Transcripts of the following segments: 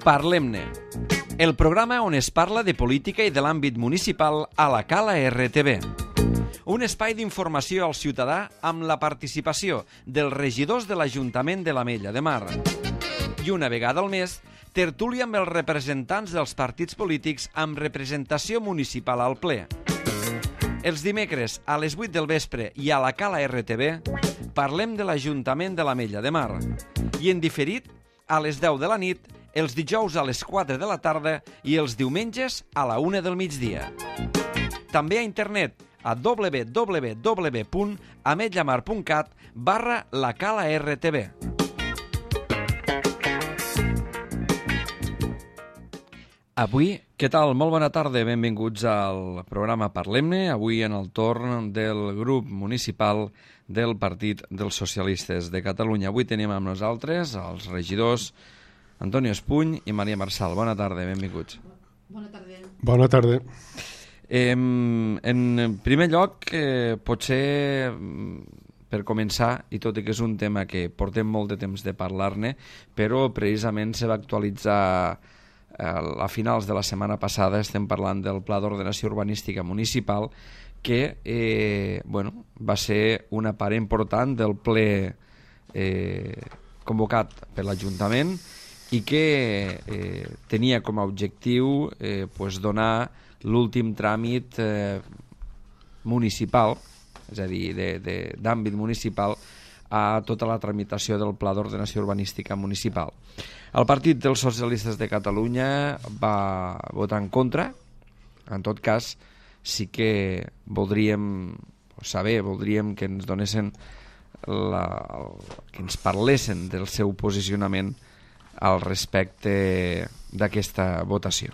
Parlem-ne, el programa on es parla de política i de l'àmbit municipal a la Cala RTV. Un espai d'informació al ciutadà amb la participació dels regidors de l'Ajuntament de l'Ametlla de Mar. I una vegada al mes, tertúlia amb els representants dels partits polítics amb representació municipal al ple. Els dimecres a les 8 del vespre i a la Cala RTV parlem de l'Ajuntament de l'Ametlla de Mar. I en diferit, a les 10 de la nit, els dijous a les 4 de la tarda i els diumenges a la 1 del migdia. També a internet a www.ametllamar.cat/lacala-rtv. Avui, què tal? Molt bona tarda, benvinguts al programa Parlem-ne, avui en el torn del grup municipal del Partit dels Socialistes de Catalunya. Avui tenim amb nosaltres els regidors Antonio Espuny i Maria Marçal. Bona tarda, benvinguts. Bona tarda. Bona tarda. En primer lloc, potser per començar, i tot i que és un tema que portem molt de temps de parlar-ne, però precisament se va actualitzar a finals de la setmana passada, estem parlant del Pla d'Ordenació Urbanística Municipal, que va ser una part important del ple convocat per l'Ajuntament i que tenia com a objectiu donar l'últim tràmit municipal, és a dir, d'àmbit municipal, a tota la tramitació del Pla d'Ordenació Urbanística Municipal. El Partit dels Socialistes de Catalunya va votar en contra. En tot cas, sí que voldríem que ens donessin que ens parlessin del seu posicionament al respecte d'aquesta votació.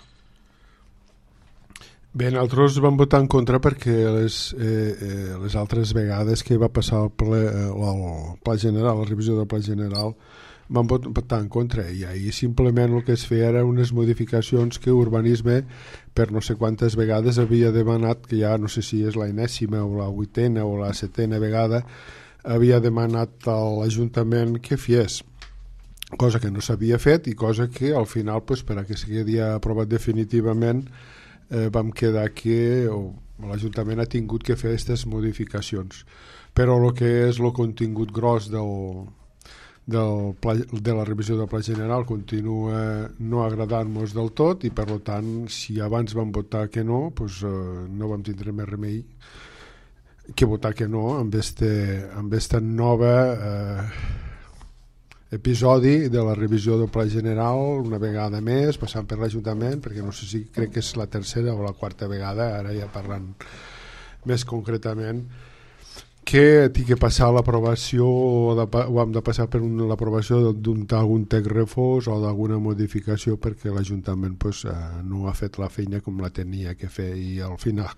Bé, nosaltres vam votar en contra perquè les altres vegades que va passar el Pla General, la revisió del Pla General, vam votar en contra, i ahir simplement el que es feia era unes modificacions que Urbanisme per no sé quantes vegades havia demanat, que ja no sé si és la enèsima o la 8ª o la 7ª vegada, havia demanat a l'Ajuntament que fes, cosa que no s'havia fet i cosa que al final, per a que sigui aprovat definitivament, vam quedar que l'Ajuntament ha tingut que fer aquestes modificacions. Però el que és el contingut gros de la revisió del Pla General continua no agradant-nos del tot, i per tant, si abans vam votar que no, no vam tindre més remei que votar que no amb aquesta nova episodi de la revisió del Pla General, una vegada més, passant per l'Ajuntament, perquè no sé si crec que és la tercera o la quarta vegada, ara ja parlant més concretament, que té que passar l'aprovació o hem de passar per l'aprovació d'algun text refós o d'alguna modificació perquè l'Ajuntament no ha fet la feina com la tenia que fer, i al final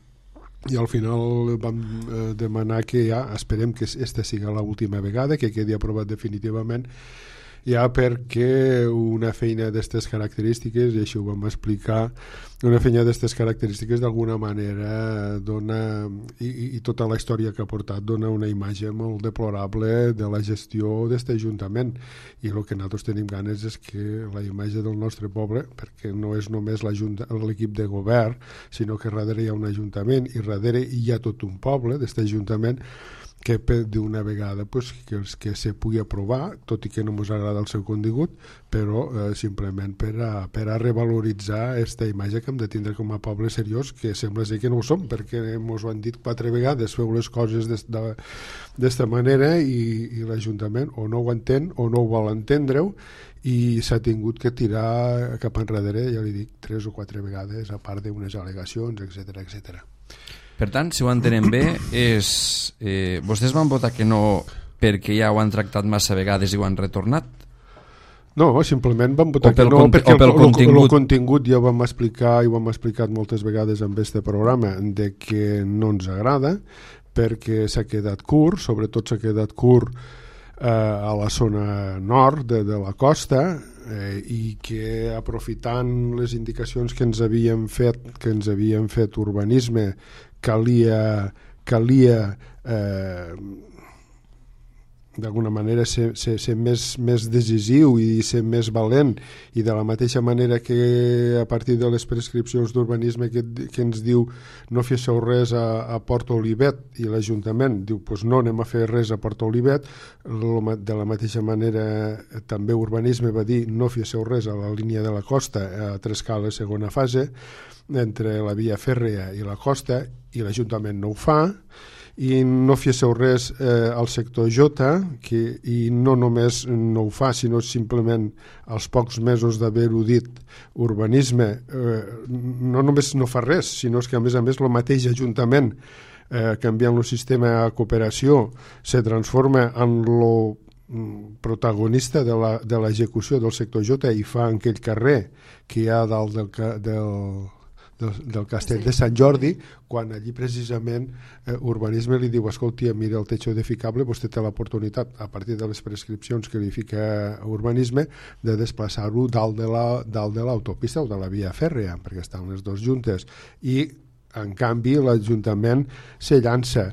vam demanar que ja esperem que aquesta sigui l'última vegada, que quedi aprovat definitivament, ja perquè una feina d'aquestes característiques, i això ho vam explicar, una feina d'aquestes característiques d'alguna manera dona, i tota la història que ha portat, dona una imatge molt deplorable de la gestió d'aquest Ajuntament, i el que nosaltres tenim ganes és que la imatge del nostre poble, perquè no és només l'equip de govern, sinó que darrere hi ha un Ajuntament i darrere hi ha tot un poble d'aquest Ajuntament, que d'una vegada que se pugui aprovar, tot i que no ens agrada el seu contingut, però simplement per a revaloritzar aquesta imatge que hem de tindre com a poble seriós, que sembla ser que no ho som, perquè ens ho han dit 4 vegades, feu les coses d'esta manera, i l'Ajuntament o no ho entén o no ho vol entendre-ho, i s'ha tingut que tirar cap enrere, ja li dic, 3 o 4 vegades, a part d'unes al·legacions, etc. Per tant, si ho entenem bé, vostès van votar que no perquè ja ho han tractat massa vegades i ho han retornat? No, simplement vam votar que no perquè el contingut ja ho vam explicar, i ho hem explicat moltes vegades en aquest programa, de que no ens agrada, perquè s'ha quedat curt, sobretot s'ha quedat curt a la zona nord de la costa, i que aprofitant les indicacions que ens havien fet Urbanisme, calia d'alguna manera ser més decisiu i ser més valent, i de la mateixa manera que a partir de les prescripcions d'urbanisme que ens diu no féssiu res a Port Olivet, i l'Ajuntament diu pues no anem a fer res a Port Olivet, de la mateixa manera també urbanisme va dir no féssiu res a la línia de la costa a Trescales segona fase, entre la via fèrrea i la costa, i l'Ajuntament no ho fa, i no féssiu res al sector J, i no només no ho fa, sinó simplement als pocs mesos d'haver-ho dit urbanisme, no només no fa res, sinó que a més el mateix Ajuntament, canviant el sistema a cooperació, se transforma en lo protagonista de l'execució del sector J i fa en aquell carrer que hi ha dalt del castell de Sant Jordi, quan allí precisament urbanisme li diu, escolta, mira el techo edificable, vostè té l'oportunitat a partir de les prescripcions que li fica urbanisme de desplaçar-ho dalt de l'autopista o de la via fèrrea, perquè estan les dues juntes, i en canvi l'Ajuntament se llança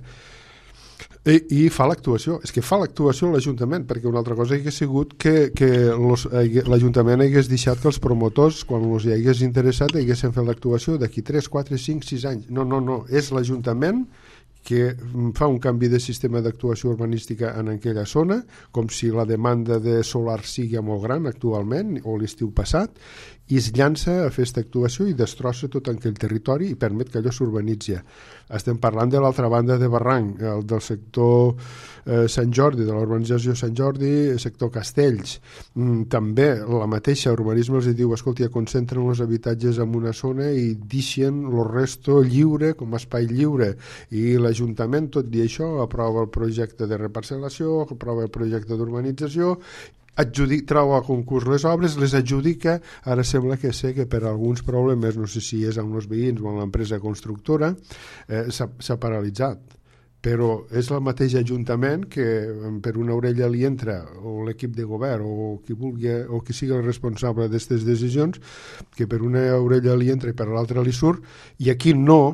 i fa l'actuació. És que fa l'actuació l'Ajuntament, perquè una altra cosa hagués sigut que l'Ajuntament hagués deixat que els promotors, quan els hi hagués interessat, haguessin fet l'actuació d'aquí 3, 4, 5, 6 anys. No, és l'Ajuntament que fa un canvi de sistema d'actuació urbanística en aquella zona, com si la demanda de solar sigui molt gran actualment o l'estiu passat, i es llança a fer aquesta actuació i destrossa tot aquell territori i permet que allò s'urbanitzi. Estem parlant de l'altra banda de barranc, del sector Sant Jordi, de la urbanització Sant Jordi, sector Castells. També la mateixa urbanisme els diu, escolta, concentren els habitatges en una zona i deixen el resto lliure, com a espai lliure, i l'Ajuntament, tot i això, aprova el projecte de reparcel·lació, aprova el projecte d'urbanització, trau a concurs les obres, les adjudica. Ara sembla que sé que per alguns problemes, no sé si és amb els veïns o amb l'empresa constructora, s'ha paralitzat. Però és el mateix Ajuntament que per una orella li entra, o l'equip de govern, o qui vulgui, o qui sigui el responsable d'aquestes decisions, que per una orella li entra i per l'altra li surt, i aquí no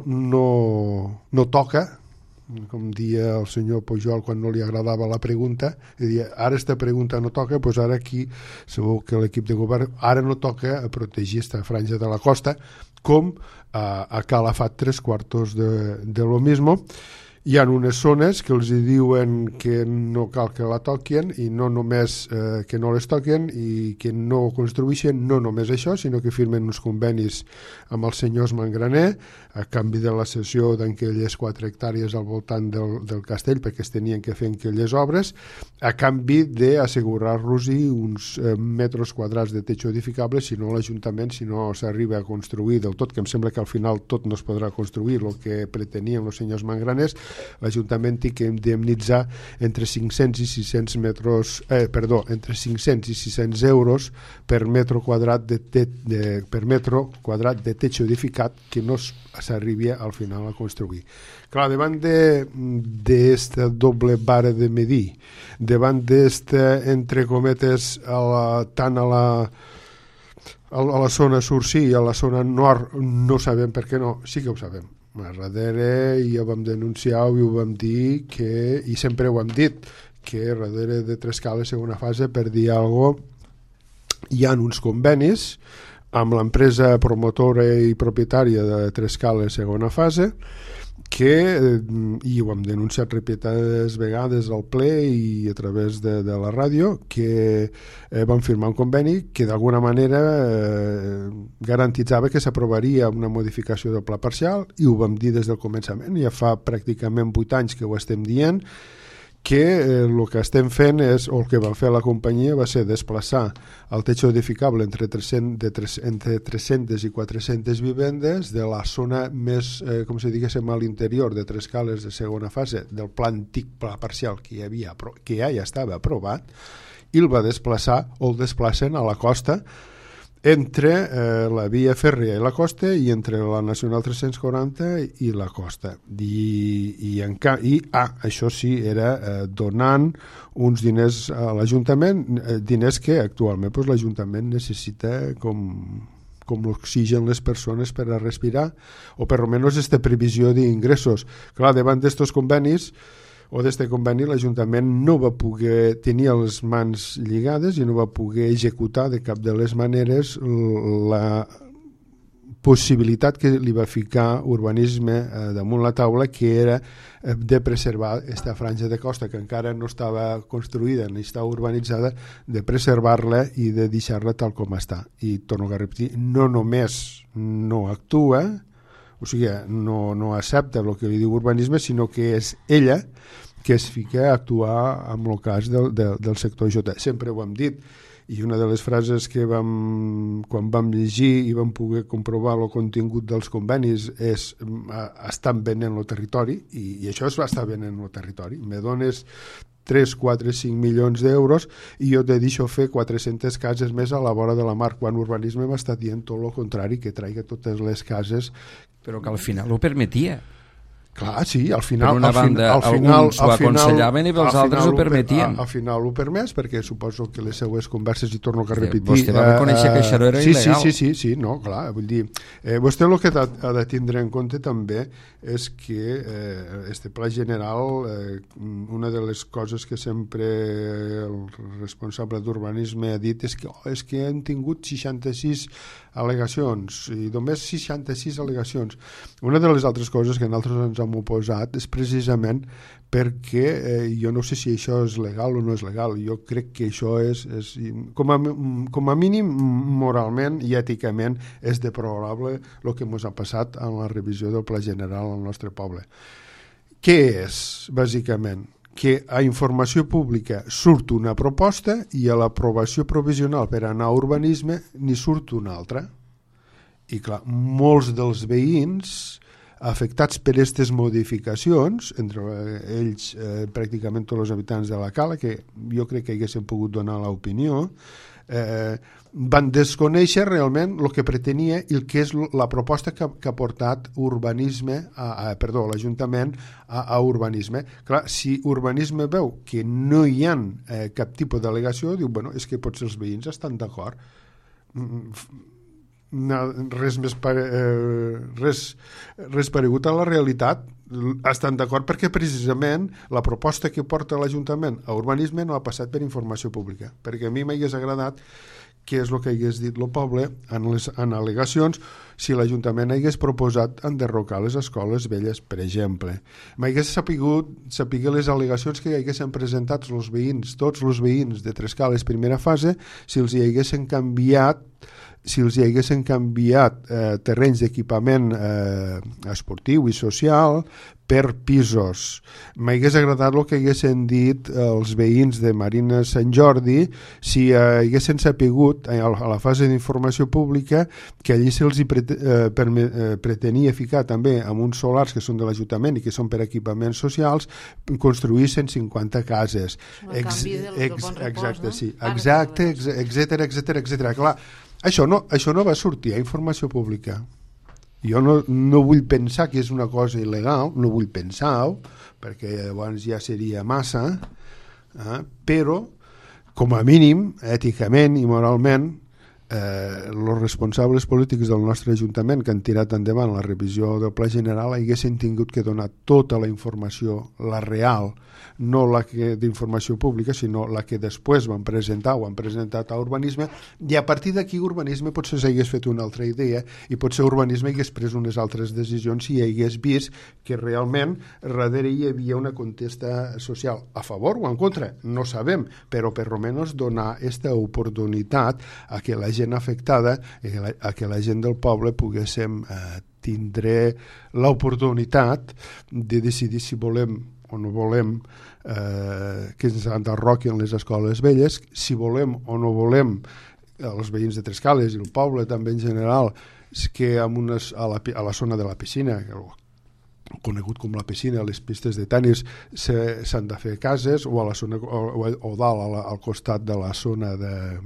toca, com dia el senyor Pujol quan no li agradava la pregunta, i dia, ara esta pregunta no toca, doncs ara aquí segur que l'equip de govern ara no toca a protegir esta franja de la costa, com a Calafat 3/4 de lo mismo. Hi ha unes zones que els diuen que no cal que la toquin, i no només que no les toquen i que no construïxen, no només això, sinó que firmen uns convenis amb els senyors Mangraner a canvi de la cessió d'aquelles 4 hectàrees al voltant del castell, perquè es tenien que fer aquelles obres, a canvi d'assegurar-los-hi uns metres quadrats de techo edificable, si no l'Ajuntament, si no s'arriba a construir del tot, que em sembla que al final tot no es podrà construir el que pretenien els senyors Mangraners, l'Ajuntament té que indemnitzar entre 500 i 600 entre 500 i 600 euros per metro quadrat de techo edificat que no s'arribi al final a construir. Clar, davant d'esta doble vara de medir, davant d'esta, entre cometes, tant a la zona sud sí i a la zona nord no sabem per què no, sí que ho sabem. A darrere ja ho vam denunciar i ho vam dir i sempre ho hem dit, que darrere de Trescales segona fase, per dir alguna cosa, hi ha uns convenis amb l'empresa promotora i propietària de Trescales segona fase, i ho hem denunciat repetides vegades al ple i a través de la ràdio, que van firmar un conveni que d'alguna manera garantitzava que s'aprovaria una modificació del pla parcial, i ho vam dir des del començament, ja fa pràcticament 8 anys que ho estem dient, que el que estem fent és, o el que va fer la companyia va ser desplaçar el techo edificable entre 300 i 400 vivendes de la zona més, com si diguéssim, a l'interior de Trescales de segona fase del pla antic, pla parcial que ja estava aprovat, i el va desplaçar, o el desplacen a la costa, entre la via fèrrea i la costa, i entre la Nacional 340 i la costa. Això sí, era donant uns diners a l'Ajuntament, diners que actualment l'Ajuntament necessita com l'oxigen les persones per a respirar, o per almenys aquesta previsió d'ingressos. Clar, davant d'estos convenis, o d'este conveni l'Ajuntament no va poder tenir les mans lligades i no va poder executar de cap de les maneres la possibilitat que li va ficar urbanisme damunt la taula, que era de preservar aquesta franja de costa que encara no estava construïda ni estava urbanitzada, de preservar-la i de deixar-la tal com està. I torno a repetir, no només no actua, o sigui, no accepta el que li diu urbanisme, sinó que és ella que es fica a actuar en el cas del sector J. Sempre ho hem dit, i una de les frases que quan vam llegir i vam poder comprovar el contingut dels convenis és estan venent el territori, i això es va estar venent el territori. Me dones 3, 4, 5 milions d'euros i jo te deixo fer 400 cases més a la vora de la mar, quan urbanisme m'està dient tot el contrari, que traiga totes les cases. Però que al final ho permetia. Clar, sí, al final... Per una banda, alguns ho aconsellaven i els altres ho permetien. Al final ho permès, perquè suposo que les seues converses, i torno a repetir... Vostè va reconèixer que això era il·legal. Sí, no, clar, vull dir... Vostè el que ha de tindre en compte també és que este pla general, una de les coses que sempre el responsable d'urbanisme ha dit és que hem tingut 66 al·legacions, i només 66 al·legacions. Una de les altres coses que nosaltres ens hem oposat és precisament perquè jo no sé si això és legal o no és legal. Jo crec que això és com a mínim moralment i èticament és deplorable el que ens ha passat en la revisió del Pla General al nostre poble. Què és, bàsicament? Que a informació pública surt una proposta i a l'aprovació provisional per anar a urbanisme n'hi surt una altra. I clar, molts dels veïns afectats per aquestes modificacions, entre ells pràcticament tots els habitants de la Cala, que jo crec que haguessin pogut donar l'opinió, van desconèixer realment el que pretenia i el que és la proposta que ha portat l'Ajuntament a urbanisme. Clar, si urbanisme veu que no hi ha cap tipus d'al·legació, diu, bueno, és que potser els veïns estan d'acord. Res paregut a la realitat. Estan d'acord perquè precisament la proposta que porta l'Ajuntament a urbanisme no ha passat per informació pública, perquè a mi m'hagués agradat que és el que hagués dit el poble en al·legacions si l'Ajuntament hagués proposat enderrocar les escoles velles, per exemple. M'hagués sapigut les al·legacions que haguessin presentat els veïns, tots els veïns de Trescales primera fase, si els hi haguessin canviat terrenys d'equipament esportiu i social per pisos. M'hagués agradat el que haguessin dit els veïns de Marina Sant Jordi si haguessin sapigut a la fase d'informació pública que allí se'ls pretenia ficar també amb uns solars que són de l'Ajuntament i que són per equipaments socials, construir 150 cases. Exacte, sí. Exacte, etcètera. Clar, això no va sortir a informació pública. Jo no vull pensar que és una cosa il·legal, no vull pensar-ho, perquè llavors ja seria massa, però, com a mínim, èticament i moralment, els responsables polítics del nostre Ajuntament que han tirat endavant la revisió del Pla General haguessin tingut que donar tota la informació, la real, no la d'informació pública, sinó la que després van presentar o han presentat a urbanisme, i a partir d'aquí urbanisme potser s'hagués fet una altra idea i potser urbanisme hagués pres unes altres decisions i hagués vist que realment darrere hi havia una contesta social a favor o en contra, no sabem, però per almenys donar aquesta oportunitat a que la gent afectada, a que la gent del poble poguéssim tindre l'oportunitat de decidir si volem o no volem que ens enderroquin les escoles velles, si volem o no volem els veïns de Trescales i el poble també en general, que a la zona de la piscina, conegut com la piscina, les pistes de tenis, s'han de fer cases, o a la zona o dalt al costat de la zona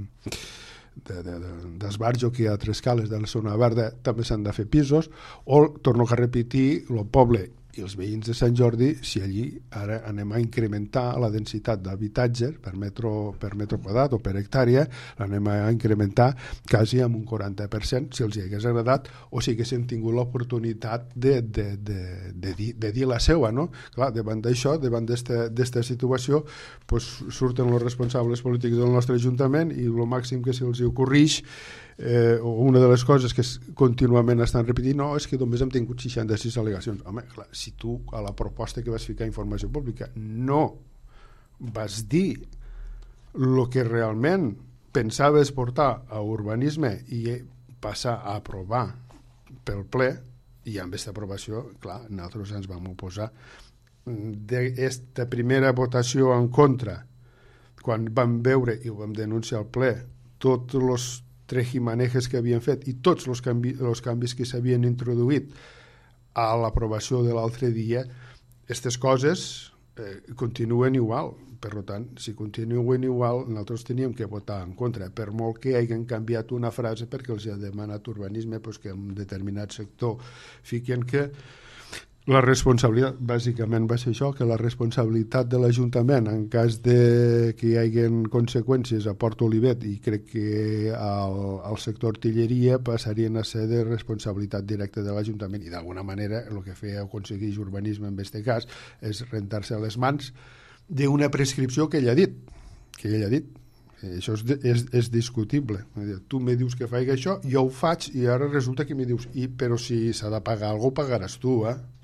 d'esbarjo que hi ha a Trescales, de la zona verda, també s'han de fer pisos, o, torno a repetir, el poble i els veïns de Sant Jordi, si allí ara anem a incrementar la densitat d'habitatges per metro quadrat o per hectàrea, l'anem a incrementar quasi amb un 40%, si els hi hagués agradat o si haguéssim tingut l'oportunitat de dir la seua, no? Clar, davant d'això, davant d'esta situació, pues, surten els responsables polítics del nostre Ajuntament i el màxim que se'ls ocorreix, una de les coses que contínuament estan repetint, no, és que només hem tingut 66 al·legacions. Home, clar, si tu a la proposta que vas ficar informació pública no vas dir el que realment pensaves portar a urbanisme i passar a aprovar pel ple, i amb aquesta aprovació, clar, nosaltres ens vam oposar d'aquesta primera votació en contra, quan vam veure i ho vam denunciar al ple, tots els trejimanejes que havien fet i tots els canvis que s'havien introduït a l'aprovació de l'altre dia, aquestes coses continuen igual. Per tant, si continuen igual, nosaltres teníem que votar en contra, per molt que hagin canviat una frase perquè els ha demanat urbanisme, doncs que en un determinat sector fiquen que la responsabilitat, bàsicament va ser això, que la responsabilitat de l'Ajuntament en cas de que hi hagi conseqüències a Port Olivet, i crec que al sector artilleria passarien a ser de responsabilitat directa de l'Ajuntament, i d'alguna manera el que feia aconseguir urbanisme en aquest cas és rentar-se les mans d'una prescripció que ell ha dit, Això és discutible. Tu me dius que faig això, jo ho faig i ara resulta que me dius però si s'ha de pagar alguna cosa, ho pagaràs tu,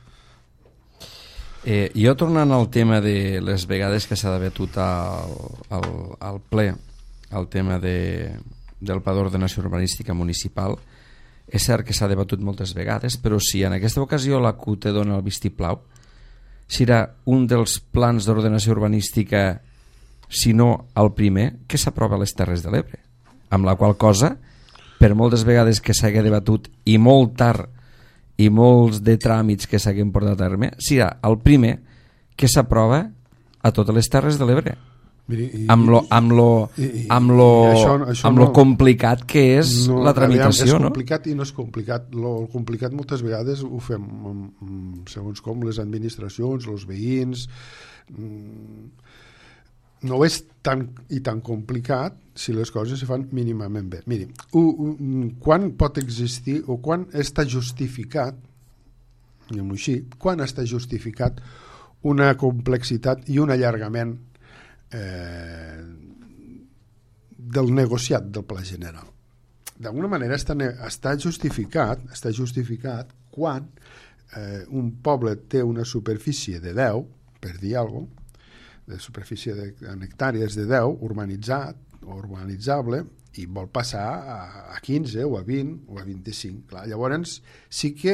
Jo tornant al tema de les vegades que s'ha debatut al ple, el tema del Pla d'Ordenació Urbanística Municipal, és cert que s'ha debatut moltes vegades, però si en aquesta ocasió la CUT te dona el vistiplau, serà un dels plans d'ordenació urbanística, si no el primer, que s'aprova a les Terres de l'Ebre, amb la qual cosa, per moltes vegades que s'hagi debatut i molt tard i molts de tràmits que s'hagin portat a terme, serà el primer que s'aprova a totes les Terres de l'Ebre. Amb lo complicat que és la tramitació. És complicat i no és complicat. El complicat moltes vegades ho fem segons com les administracions, els veïns. No és tan complicat si les coses se fan mínimament bé. Miri, quan pot existir o quan està justificat, diguem-ho així, quan està justificat una complexitat i un allargament del negociat del Pla General? D'alguna manera està justificat quan un poble té una superfície de 10, per dir alguna cosa, de superfície en hectàrees de 10, urbanitzat o urbanitzable, i vol passar a 15 o a 20 o a 25. Clar, llavors sí que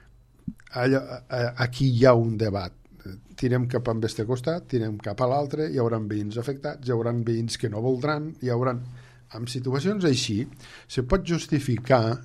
aquí hi ha un debat. Tirem cap a aquest costat, tirem cap a l'altre, hi haurà veïns afectats, hi haurà veïns que no voldran, hi haurà... En situacions així se pot justificar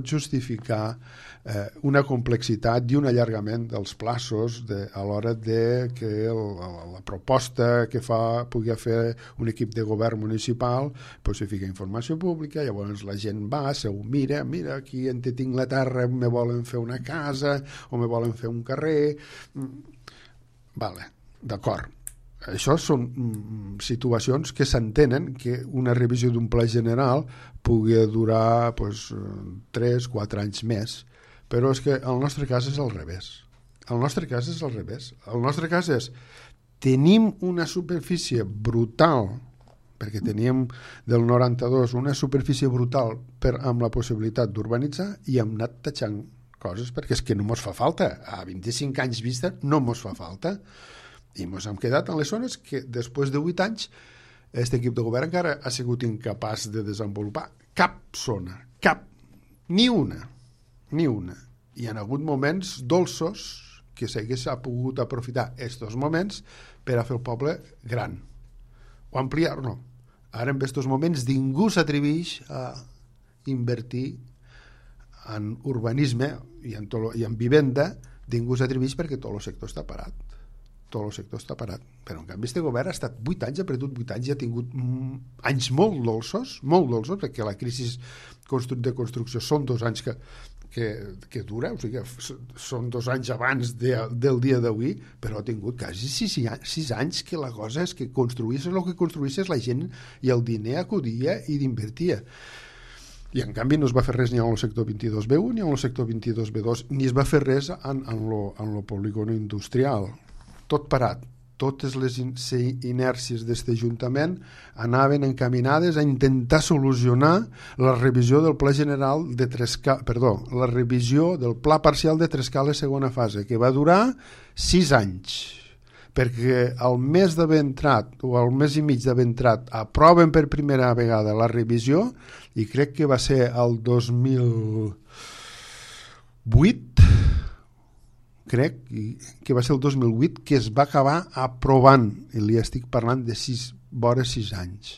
una complexitat i un allargament dels plaços a l'hora de que la proposta que pugui fer un equip de govern municipal se fica informació pública, llavors la gent va, se ho mira, aquí en tinc la terra, me volen fer una casa o me volen fer un carrer. Vale, d'acord. Això són situacions que s'entenen que una revisió d'un pla general pugui durar 3-4 anys més, però és que el nostre cas és al revés. El nostre cas és tenim una superfície brutal, perquè teníem del 92 una superfície brutal amb la possibilitat d'urbanitzar, i hem anat tatxant coses perquè és que no mos fa falta. A 25 anys vista no mos fa falta. I ens hem quedat en les zones que després de 8 anys aquest equip de govern encara ha sigut incapaç de desenvolupar cap zona, ni una. Hi ha hagut moments dolços que s'hagués pogut aprofitar aquests moments per a fer el poble gran o ampliar-lo. Ara en aquests moments ningú s'atreveix a invertir en urbanisme i en vivenda, ningú s'atreveix perquè tot el sector està parat. tot el sector està parat. Però en canvi este govern ha estat 8 anys, ha perdut 8 anys i ha tingut anys molt dolços, perquè la crisi de construcció són 2 anys que dura, o sigui que són 2 anys abans del dia d'avui, però ha tingut quasi 6 anys que la cosa és que construïssis el que construïssis la gent i el diner acudia i d'invertia. I en canvi no es va fer res ni en el sector 22B1 ni en el sector 22B2, ni es va fer res en el polígon industrial. Tot parat. Totes les inèrcies d'aquest Ajuntament anaven encaminades a intentar solucionar la revisió del Pla General de la revisió del Pla Parcial de Trescales segona fase, que va durar 6 anys. Perquè al mes d'haver entrat o al mes i mig d'haver entrat aproven per primera vegada la revisió, i crec que va ser el 2008, crec que va ser el 2008 que es va acabar aprovant, i li estic parlant de 6 anys.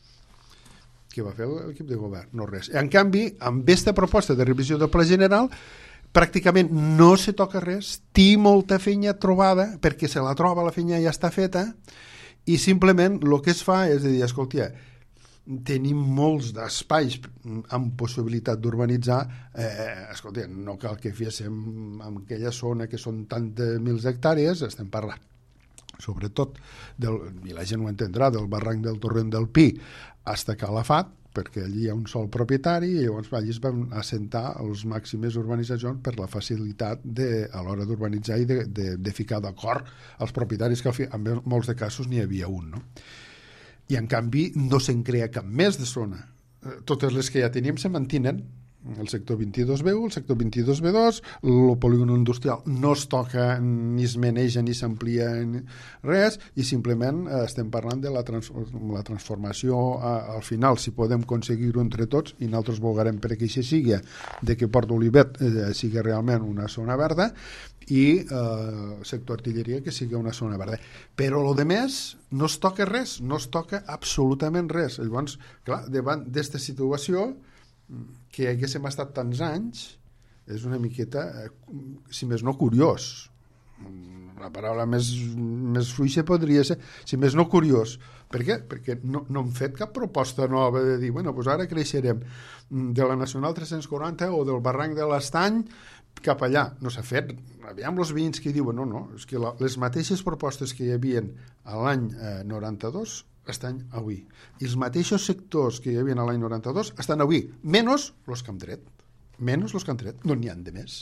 Què va fer l'equip de govern? No res. En canvi, amb aquesta proposta de revisió del Pla General pràcticament no se toca res, té molta feina trobada, perquè se la troba, la feina ja està feta, i simplement el que es fa és dir, escolta, tenim molts d'espais amb possibilitat d'urbanitzar, escolta, no cal que féssim en aquella zona que són tantes mils hectàrees, estem parlant sobretot, i la gent ho entendrà, del barranc del Torrent del Pi hasta Calafat, perquè allí hi ha un sol propietari i llavors allí es van assentar les màximes urbanitzacions per la facilitat a l'hora d'urbanitzar i de ficar d'acord els propietaris, que en molts de casos n'hi havia un, no? I en canvi no se'n crea cap més de zona. Totes les que ja teníem se mantenen, el sector 22B1, el sector 22B2, el polígon industrial no es toca, ni es maneja, ni s'amplia res, i simplement estem parlant de la transformació al final, si podem aconseguir-ho entre tots, i nosaltres vogarem perquè això sigui, de que Port d'Olivet sigui realment una zona verda, i sector artilleria que sigui una zona verda. Però el més no es toca res, no es toca absolutament res. Llavors, clar, davant d'aquesta situació, que haguéssim estat tants anys, és una miqueta, si més no, curiós. La paraula més fluixa podria ser, si més no, curiós. Per què? Perquè no hem fet cap proposta nova de dir, bueno, doncs ara creixerem de la Nacional 340 o del barranc de l'Estany cap allà. No s'ha fet. Aviam els veïns que diuen, no, és que les mateixes propostes que hi havia a l'any 92 estan avui. I els mateixos sectors que hi havia a l'any 92 estan avui, menys els que han tret. Menys els que han tret. No n'hi ha de més.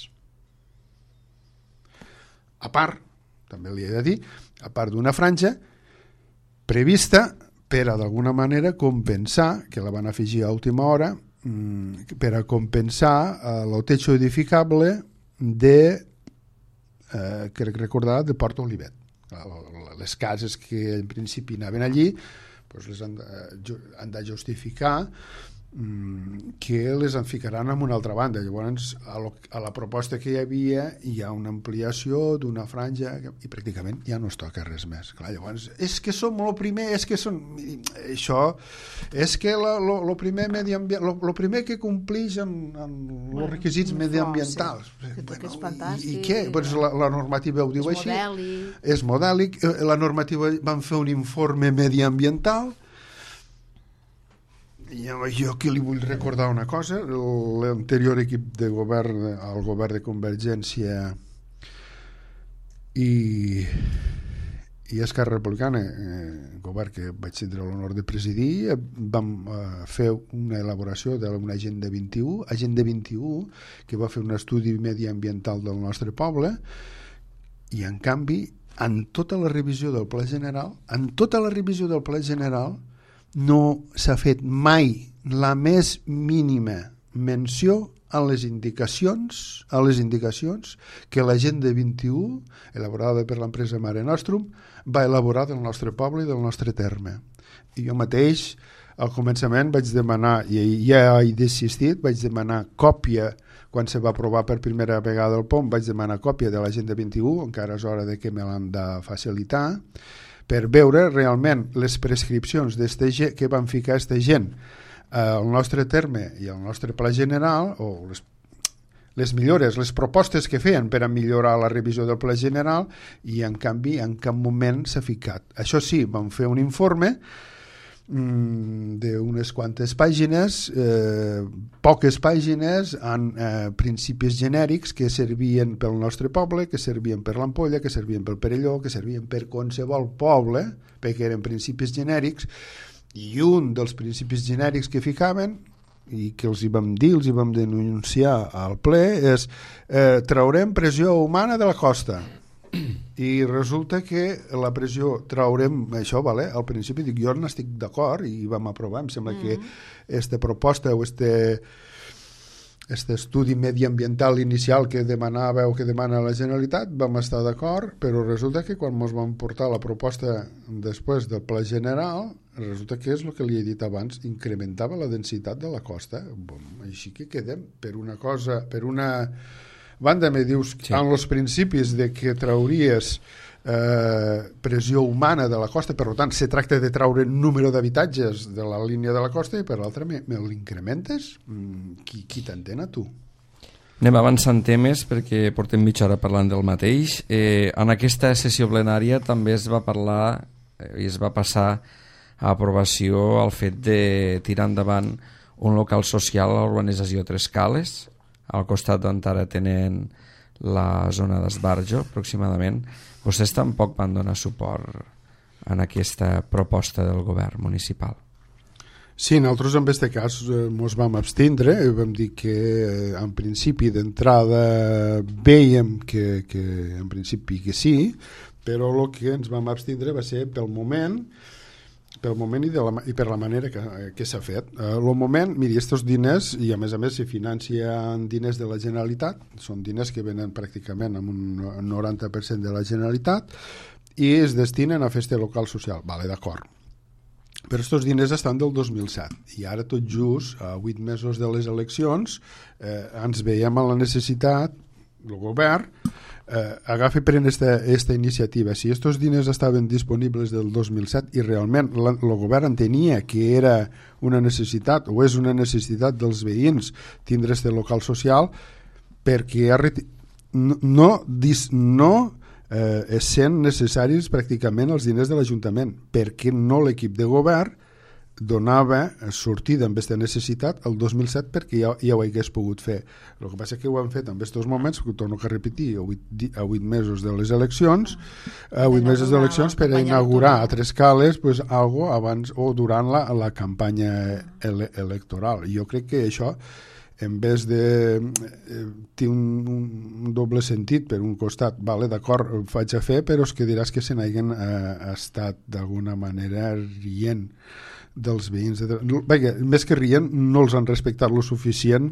A part, també li he de dir, a part d'una franja prevista per a d'alguna manera compensar, que la van afegir a última hora, per a compensar el techo edificable crec recordar, de Port Olivet. Les cases que en principi anaven allí doncs les han de justificar que les en ficaran en una altra banda. Llavors a la proposta que hi havia hi ha una ampliació d'una franja i pràcticament ja no es toca res més. Clar, llavors, és que som el primer, és que són això, és que el primer que complix amb els requisits mediambientals. És fantàstic. I què? Doncs la normativa ho diu així. És modèlic. La normativa van fer un informe mediambiental. Jo aquí li vull recordar una cosa. L'anterior equip de govern, el govern de Convergència i Esquerra Republicana, govern que vaig tindre l'honor de presidir, vam fer una elaboració d'una Agenda 21, Agenda 21, que va fer un estudi mediambiental del nostre poble, i en canvi, en tota la revisió del Pla General, no s'ha fet mai la més mínima menció a les indicacions que l'Agenda 21, elaborada per l'empresa Mare Nostrum, va elaborar del nostre poble i del nostre terme. I jo mateix, al començament, vaig demanar, i ja he desistit, vaig demanar còpia, quan se va aprovar per primera vegada el POM, vaig demanar còpia de l'Agenda 21, encara és hora de que me l'han de facilitar, per veure realment les prescripcions que van ficar aquesta gent al nostre terme i al nostre pla general, o les millores, les propostes que feien per a millorar la revisió del Pla General, i en canvi en cap moment s'ha ficat. Això sí, vam fer un informe d'unes quantes pàgines, poques pàgines, amb principis genèrics que servien pel nostre poble, que servien per l'Ampolla, que servien pel Perelló, que servien per qualsevol poble, perquè eren principis genèrics, i un dels principis genèrics que ficaven i que els hi vam dir, els hi vam denunciar al ple, és traurem pressió humana de la costa. I resulta que la pressió traurem això, vale? Al principi dic, jo n'estic d'acord, i vam aprovar, em sembla que aquesta proposta o este estudi mediambiental inicial que demanava o que demana la Generalitat, vam estar d'acord, però resulta que quan ens vam portar la proposta després del Pla General, resulta que és el que li he dit abans, incrementava la densitat de la costa. Així que quedem per una cosa, per una banda me dius, sí, en els principis de que trauries pressió humana de la costa, per tant se tracta de traure número d'habitatges de la línia de la costa, i per l'altra me l'incrementes. Qui t'entén a tu? Anem avançant temes perquè portem mitja hora parlant del mateix. En aquesta sessió plenària també es va parlar i es va passar a aprovació el fet de tirar endavant un local social a l'urbanització Tres Cales, al costat d'on ara tenen la zona d'Esbarjo, aproximadament. Vostès tampoc van donar suport en aquesta proposta del govern municipal. Sí, nosaltres en aquest cas ens vam abstindre, vam dir que en principi d'entrada veiem que en principi que sí, però el que ens vam abstindre va ser pel moment i per la manera que s'ha fet. El moment, miri, estos diners, i a més se financien diners de la Generalitat, són diners que venen pràcticament amb un 90% de la Generalitat, i es destinen a fer este local social. Vale, d'acord. Però estos diners estan del 2007, i ara tot just, a 8 mesos de les eleccions, ens veiem a la necessitat, el govern, agafi pren esta iniciativa. Si estos diners estaven disponibles del 2007 i realment el govern entenia que era una necessitat o és una necessitat dels veïns tindre este local social, perquè no sent necessaris pràcticament els diners de l'Ajuntament, perquè no l'equip de govern donava sortida amb aquesta necessitat el 2007 perquè ja ho hagués pogut fer. El que passa és que ho han fet en aquests moments, que torno a repetir, a 8 mesos de les eleccions, per a inaugurar a Tres Cales algo abans o durant la campanya electoral. Jo crec que això en vez de té un doble sentit. Per un costat, vale, d'acord, ho faig a fer, però és que diràs que se n'hagin estat d'alguna manera rient dels veïns. Vaja, més que rient, no els han respectat lo suficient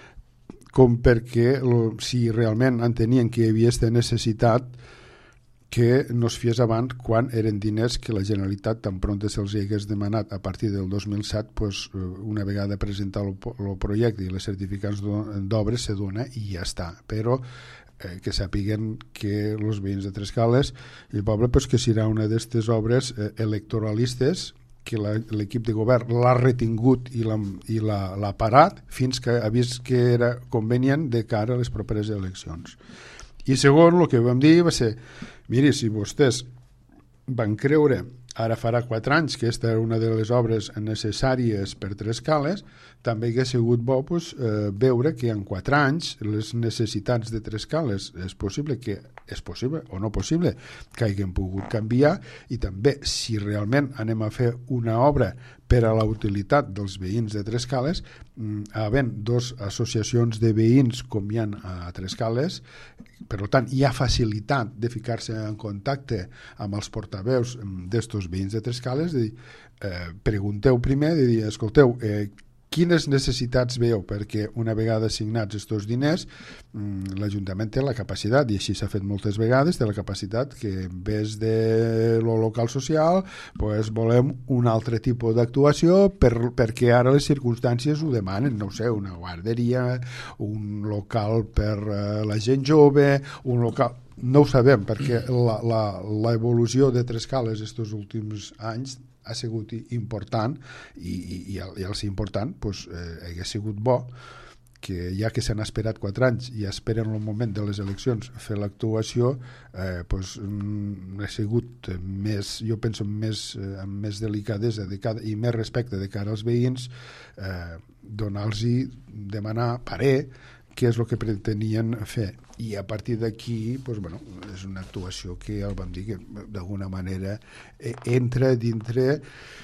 com perquè si realment entenien que hi havia aquesta necessitat, que no es fies abans quan eren diners que la Generalitat tan pront se'ls hagués demanat a partir del 2007, una vegada presentat el projecte i les certificats d'obres se dona i ja està. Però que sàpiguen que els veïns de Tres Cales i el poble que serà una d'aquestes obres electoralistes que l'equip de govern l'ha retingut i l'ha parat fins que ha vist que era convenient de cara a les properes eleccions. I segon, el que vam dir va ser, miri, si vostès van creure, ara farà 4 anys, que aquesta era una de les obres necessàries per Tres Cales, també hauria sigut bo veure que en 4 anys les necessitats de Tres Cales és possible o no possible que hagin pogut canviar, i també si realment anem a fer una obra per a la utilitat dels veïns de Tres Cales, havent 2 associacions de veïns com hi ha a Tres Cales, per tant hi ha facilitat de ficar-se en contacte amb els portaveus d'estos veïns de Tres Cales, de dir, pregunteu primer, de dir, escolteu, quines necessitats veieu? Perquè una vegada assignats aquests diners, l'Ajuntament té la capacitat, i així s'ha fet moltes vegades, té la capacitat que en vez de lo local social volem un altre tipus d'actuació perquè ara les circumstàncies ho demanen, no ho sé, una guarderia, un local per la gent jove, un local... No ho sabem, perquè l'evolució de Tres Cales aquests últims anys ha sigut important, i al ser important hagués sigut bo que ja que s'han esperat 4 anys i esperen el moment de les eleccions fer l'actuació, doncs ha sigut més, jo penso, amb més delicadesa i més respecte de cara als veïns, demanar parer què és el que pretenien fer, i a partir d'aquí és una actuació que ja el vam dir que d'alguna manera entra dintre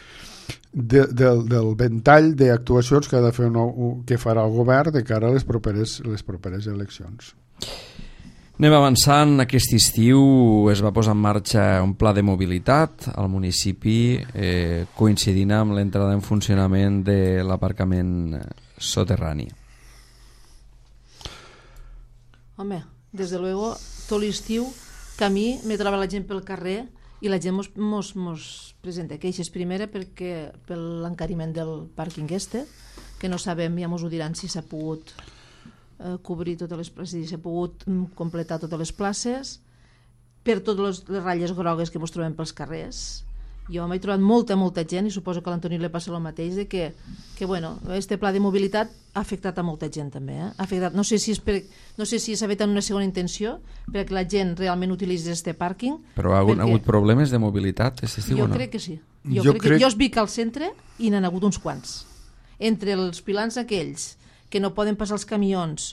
del ventall d'actuacions que ha de fer que farà el govern de cara a les properes eleccions. Anem avançant. Aquest estiu es va posar en marxa un pla de mobilitat al municipi, coincidint amb l'entrada en funcionament de l'aparcament soterrani. Home, des de luego, tot l'estiu que a mi me troba la gent pel carrer i la gent mos presenta queixes. Primera perquè per l'encariment del pàrquing que no sabem, ja mos ho diran, si s'ha pogut cobrir totes les places, si s'ha pogut completar totes les places, per totes les ratlles grogues que mos trobem pels carrers. Jo m'he trobat molta gent, i suposo que a l'Antoni li passa el mateix, de que este pla de mobilitat ha afectat a molta gent també. Ha afectat, no sé si s'ha fet en una segona intenció perquè la gent realment utilitzés este pàrquing. Però ha hagut problemes de mobilitat aquest estiu o no? Jo crec que sí. Jo es vic al centre i n'han hagut uns quants. Entre els pilans aquells que no poden passar els camions,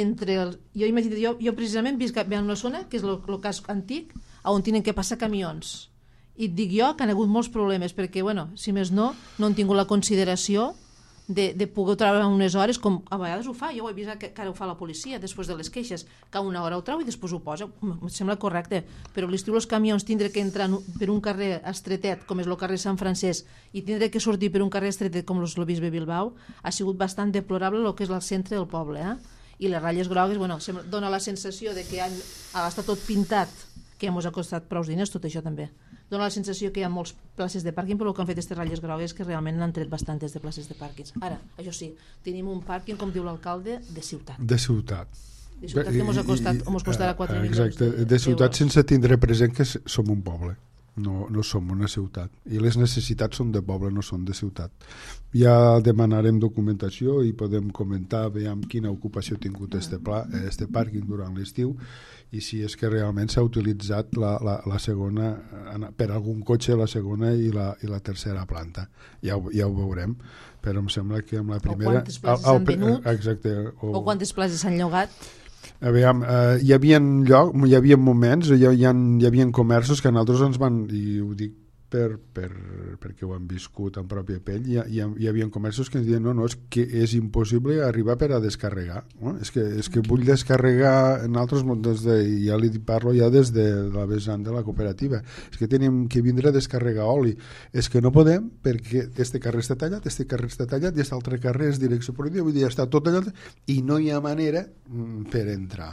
jo precisament visc en una zona que és el casc antic on tenen que passar camions. I et dic jo que han hagut molts problemes perquè, si més no han tingut la consideració de poder treure unes hores, com a vegades ho fa. Jo ho he vist que ara ho fa la policia després de les queixes, que una hora ho treu i després ho posa. Em sembla correcte, però a l'estiu els camions tindre que entrar per un carrer estretet com és el carrer Sant Francesc i tindre que sortir per un carrer estretet com és el Bisbe Bilbao ha sigut bastant deplorable el que és el centre del poble. I les ratlles grogues dona la sensació de que ha estat tot pintat, que ja ens ha costat prou diners tot això també. Dona la sensació que hi ha moltes places de pàrquing, però el que han fet aquestes ratlles grogues que realment n'han tret bastantes de places de pàrquings. Ara, això sí, tenim un pàrquing, com diu l'alcalde, de ciutat. De ciutat. De ciutat que ens costarà 4 milions d'euros. De ciutat sense tindre present que som un poble. No som una ciutat i les necessitats són de poble, no són de ciutat. Ja demanarem documentació i podem comentar, veiem quina ocupació ha tingut este pàrquing durant l'estiu i si és que realment s'ha utilitzat la segona, per algun cotxe, la segona i la tercera planta. Ja ho veurem, però em sembla que amb la primera... O quantes places s'han venut, exacte, o quantes places s'han llogat. Aviam, hi havia moments, hi havia comerços que a nosaltres ens van, i ho dic perquè ho hem viscut en pròpia pell, hi havia comerços que ens diuen no, és que és impossible arribar per a descarregar, no? És que vull descarregar en altres, ja li parlo ja des de la vessant de la cooperativa, és que tenim que vindre a descarregar oli, és que no podem perquè este carrer està tallat i aquest altre carrer és direcció política, vull dir, està tot tallat i no hi ha manera per entrar.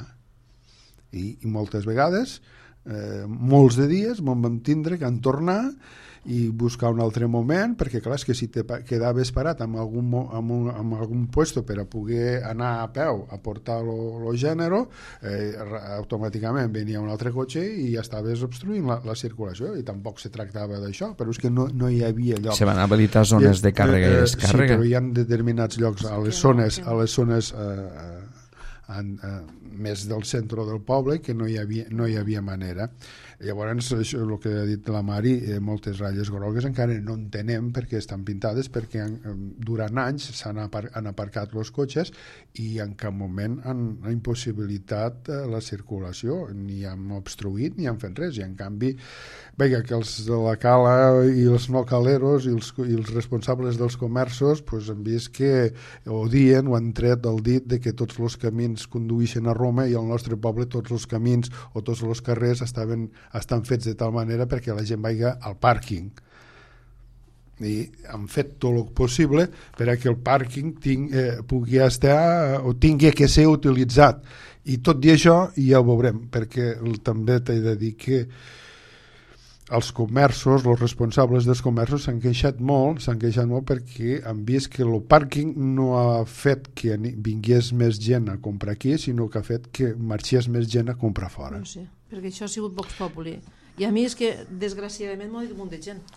I moltes vegades molts de dies vam tindre que tornar i buscar un altre moment, perquè clar, és que si te quedaves parat en algun puesto per a poder anar a peu a portar el gènere, automàticament venia un altre cotxe i ja estaves obstruint la circulació, i tampoc se tractava d'això, però és que no hi havia lloc. Se van habilitar zones de càrrega i descàrrega. Sí, però hi ha determinats llocs a les zones més del centre del poble que no hi havia manera. Llavors, això, el que ha dit la Mari, moltes ratlles grogues encara no entenem perquè estan pintades, perquè durant anys han aparcat els cotxes i en cap moment han impossibilitat la circulació, ni han obstruït ni han fet res, i en canvi veia que els de la cala i els no caleros i els responsables dels comerços han vist que odien o han tret del dit de que tots els camins conduïxen a Roma i al nostre poble tots els camins o tots els carrers estan fets de tal manera perquè la gent vagi al pàrquing, i han fet tot el possible per a que el pàrquing pugui estar o tingui que ser utilitzat, i tot i això ja ho veurem, perquè també t'he de dir que els comerços, els responsables dels comerços s'han queixat molt perquè han vist que el pàrquing no ha fet que vingués més gent a comprar aquí, sinó que ha fet que marxés més gent a comprar fora. No sé, perquè això ha sigut Vox Populi. I a mi és que, desgraciadament, m'ho ha dit un munt de gent.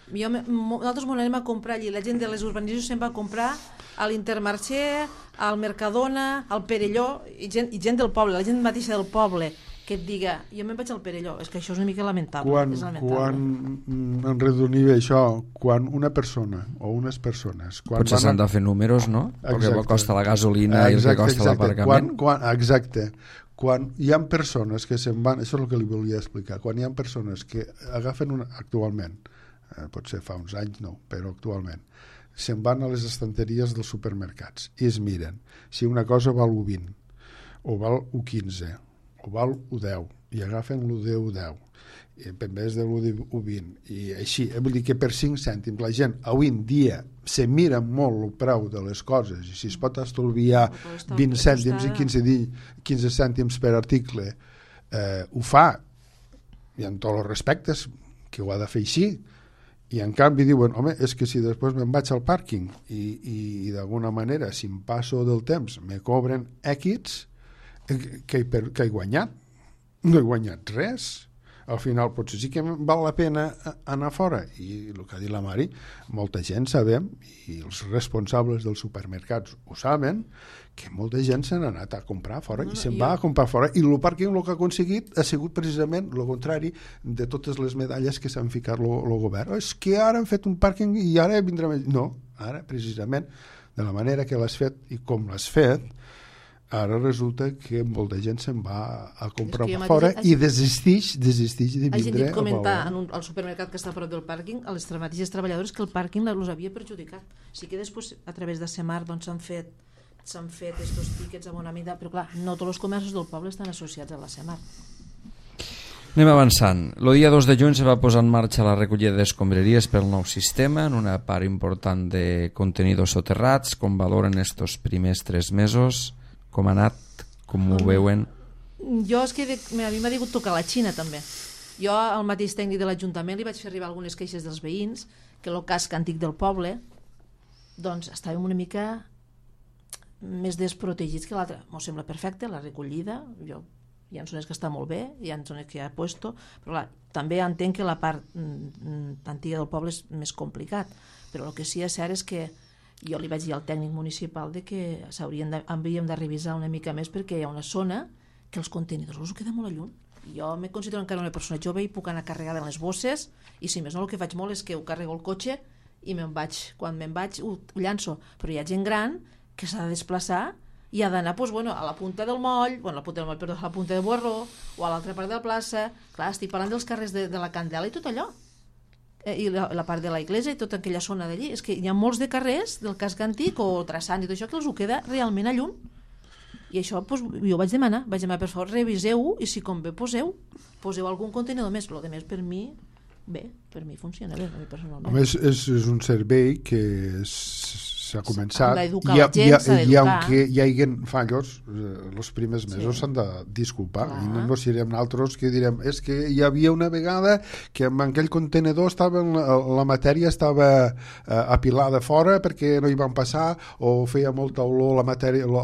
Nosaltres anem a comprar allí, la gent de les urbanitzacions se'n va a comprar a l'Intermarché, al Mercadona, al Perelló, i gent del poble, la gent mateixa del poble, que et diga, jo me'n vaig al Perelló, és que això és una mica lamentable. Quan en reduir això, quan una persona o unes persones... Potser s'han de fer números, no? El que costa la gasolina i el que costa l'aparcament. Exacte. Quan hi ha persones que se'n van, això és el que li volia explicar, quan hi ha persones que agafen actualment, potser fa uns anys no, però actualment, se'n van a les estanteries dels supermercats i es miren si una cosa val 1,20 o val 1,15 o val 1,10 i agafen l'1,10 en vez de l'1,20 i així, vull dir que per 5 cèntims la gent avui en dia se mira molt el preu de les coses i si es pot estalviar 20 cèntims i 15 cèntims per article ho fa i en tots els respectes que ho ha de fer així i en canvi diuen, home, és que si després me'n vaig al pàrquing i d'alguna manera si em passo del temps me cobren X que he guanyat no he guanyat res al final potser sí que val la pena anar fora i el que ha dit la Mari molta gent sabem i els responsables dels supermercats ho saben que molta gent s'ha anat a comprar fora i se'n va a comprar fora i el pàrquing el que ha aconseguit ha sigut precisament el contrari de totes les medalles que s'han ficat el govern és que ara han fet un pàrquing i ara vindrà més... no, ara precisament de la manera que l'has fet i com l'has fet ara resulta que molta gent se'n va a comprar fora i desistix de vindre a gent dit comentar al supermercat que està a prop del pàrquing a les mateixes treballadores que el pàrquing els havia perjudicat sí que després a través de Semar doncs, s'han fet estos tickets amb una mida però clar, no tots els comerços del poble estan associats a la Semar. Anem avançant. El dia 2 de juny se va posar en marxa la recollida d'escombraries pel nou sistema en una part important de contenidors soterrats. Com valoren estos primers 3 mesos? Com ha anat? Com ho veuen? Jo és que a mi m'ha digut tocar la Xina també. Jo al mateix tècnic de l'Ajuntament li vaig fer arribar algunes queixes dels veïns que el casc antic del poble doncs estàvem una mica més desprotegits que l'altre. M'ho sembla perfecte, la recollida, hi ha zones que està molt bé, hi ha zones que hi ha puesto, però clar, també entenc que la part antiga del poble és més complicat, però el que sí és cert és que jo li vaig dir al tècnic municipal de que havíem de revisar una mica més perquè hi ha una zona que els contenidors us queda molt lluny. Jo me considero encara una persona jove i puc anar carregada en les bosses i si més no el que faig molt és que ho carrego el cotxe i quan me'n vaig ho llanço, però hi ha gent gran que s'ha de desplaçar i ha d'anar a la punta del moll, a la punta de Boarró o a l'altra part de la plaça. Clar, estic parlant dels carrers de la Candela i tot allò i la part de la Iglesia i tota aquella zona d'allí, és que hi ha molts de carrers del casc antic o traçant i tot això que els ho queda realment a llum i això jo vaig demanar per favor reviseu-ho i si convé poseu algun contenidor més, el de més per mi bé, per mi funciona bé, personalment. A més és un servei que s'ha començat i aunque hi hagi fallos els primers mesos s'han de disculpar i no serem nosaltres que direm és que hi havia una vegada que en aquell contenedor la matèria estava apilada fora perquè no hi van passar o feia molta olor la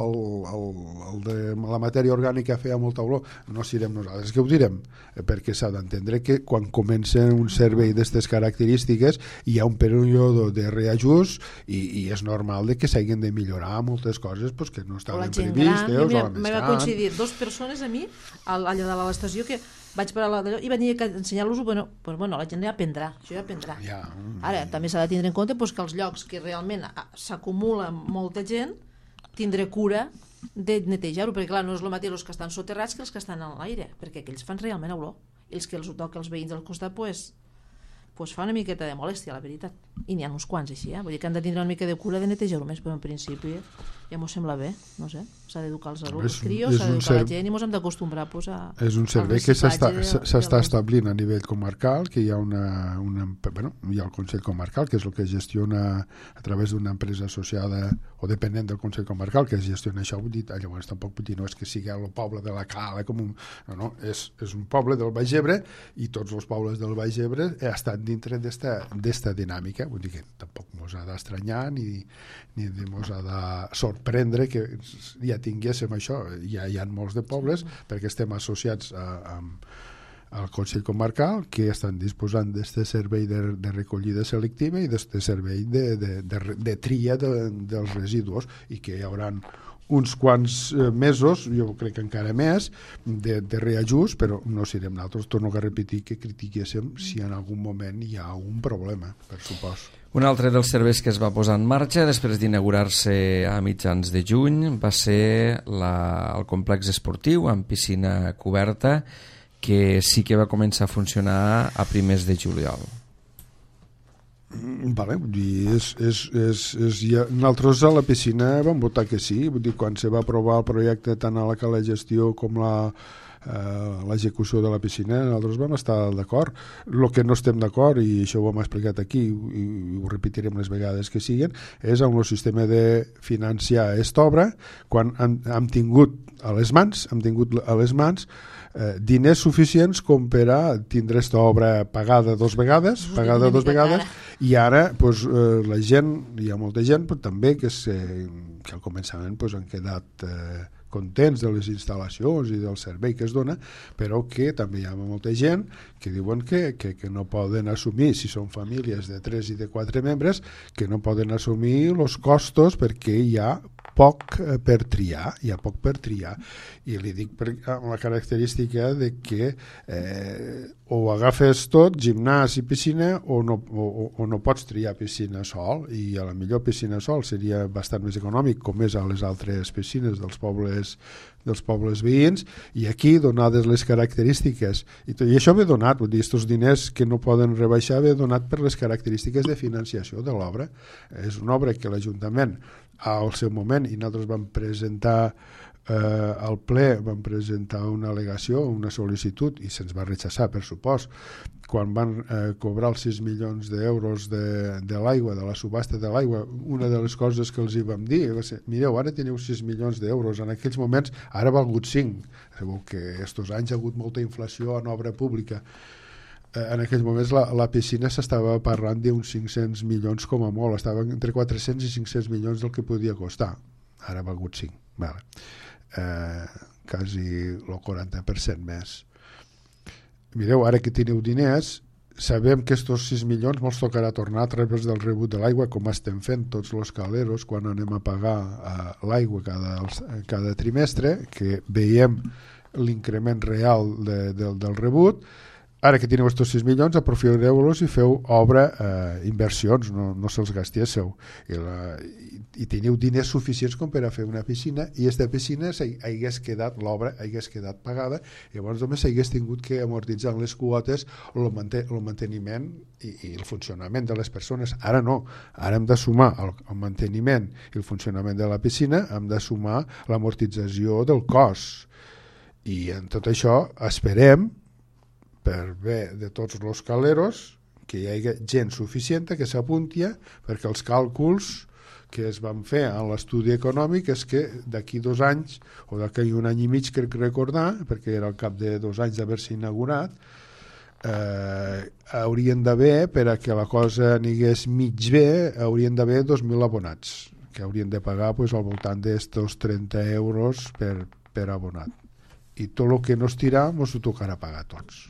matèria orgànica feia molta olor, no serem nosaltres que ho direm, perquè s'ha d'entendre que quan comença un servei d'aquestes característiques hi ha un període de reajust i és normal de que s'hagin de millorar moltes coses pues, que no estaven previstes. Me va coincidir 2 persones a mi allà de l'estació que vaig parar d'allò i venia a ensenyar-los-ho, la gent ja aprendrà, això ja aprendrà. Ara, també s'ha de tindre en compte que els llocs que realment s'acumula molta gent, tindré cura de netejar-ho, perquè clar, no és el mateix els que estan soterrats que els que estan a l'aire, perquè aquells fan realment olor, i els que els toca els veïns del costat, fa una miqueta de molèstia, la veritat. I n'hi ha uns quants així, vull dir que han de tindre una mica de cura de netejar-ho més, però en principi ja m'ho sembla bé, no sé, s'ha d'educar els crios, s'ha d'educar la gent i ens hem d'acostumbrar a... És un servei que s'està establint a nivell comarcal, que hi ha hi ha el Consell Comarcal, que és el que gestiona a través d'una empresa associada o dependent del Consell Comarcal, que gestiona això, vull dir, llavors tampoc vull dir, no és que sigui el poble de la Cala, és un poble del Baix Ebre i tots els pobles del Baix Ebre estan dintre d'esta dinàmica, vull dir que tampoc mos ha d'estranyar ni mos ha de sorprendre que ja tinguéssim això, ja hi ha molts de pobles perquè estem associats al Consell Comarcal que estan disposant d'aquest servei de recollida selectiva i d'aquest servei de tria dels residus, i que hi haurà uns quants mesos, jo crec que encara més, de reajust, però no serem nosaltres, torno a repetir, que critiquéssim si en algun moment hi ha un problema, per supost. Un altre dels serveis que es va posar en marxa després d'inaugurar-se a mitjans de juny va ser el complex esportiu amb piscina coberta, que sí que va començar a funcionar a primers de juliol. Vale, vull dir, nosaltres a la piscina vam votar que sí, vull dir, quan se va aprovar el projecte tant a la gestió com l'execució de la piscina, nosaltres vam estar d'acord. El que no estem d'acord, i això ho hem explicat aquí i ho repetirem les vegades que siguin, és amb el sistema de financiar aquesta obra, quan hem tingut a les mans diners suficients com per a tindre aquesta obra pagada dos vegades, i ara pues, la gent, hi ha molta gent però també que al començament pues, han quedat contents de les instal·lacions i del servei que es dona, però que també hi ha molta gent que diuen que no poden assumir, si són famílies de 3 i de 4 membres, que no poden assumir els costos perquè hi ha poc per triar, i li dic amb la característica de que o agafes tot, gimnàs i piscina, o no pots triar piscina sol, i a la millor piscina sol seria bastant més econòmic, com és a les altres piscines dels pobles veïns, i aquí, donades les característiques, i això ve donat, vull dir, aquests diners que no poden rebaixar ve donat per les característiques de financiació de l'obra. És una obra que l'Ajuntament al seu moment, i nosaltres vam presentar al ple, vam presentar una al·legació, una sol·licitud, i se'ns va rechaçar, per supost, quan van cobrar els 6 milions d'euros de l'aigua, de la subhasta de l'aigua. Una de les coses que els hi vam dir va ser, mireu, ara teniu 6 milions d'euros, en aquells moments ara ha valgut 5, sabeu que aquests anys ha hagut molta inflació en obra pública. En aquells moments la piscina s'estava parlant d'uns 500 milions com a molt, estava entre 400 i 500 milions del que podia costar, ara ha valgut 5, vale. Quasi el 40% més. Mireu, ara que teniu diners, sabem que estos 6 milions ens tocarà tornar a través del rebut de l'aigua, com estem fent tots els caleros quan anem a pagar l'aigua cada trimestre, que veiem l'increment real del rebut. Ara que teniu aquests 6 milions, aprofiteu-los i feu obra, inversions, no se'ls gastéssiu. I teniu diners suficients com per a fer una piscina, i aquesta piscina l'obra hagués quedat pagada, i llavors només s'hagués tingut que amortitzar les quotes el manteniment i el funcionament de les persones. Ara no, ara hem de sumar el manteniment i el funcionament de la piscina, hem de sumar l'amortització del cost. I en tot això esperem, per bé de tots els caleros, que hi hagi gent suficient que s'apunti, perquè els càlculs que es van fer en l'estudi econòmic és que d'aquí 2 anys, o d'aquí 1 any i mig, crec recordar, perquè era al cap de 2 anys d'haver-se inaugurat, haurien d'haver, per a que la cosa anigués mig bé, haurien d'haver 2.000 abonats, que haurien de pagar al voltant d'estos 30 euros per abonat. I tot el que no es tira ens ho tocarà pagar tots.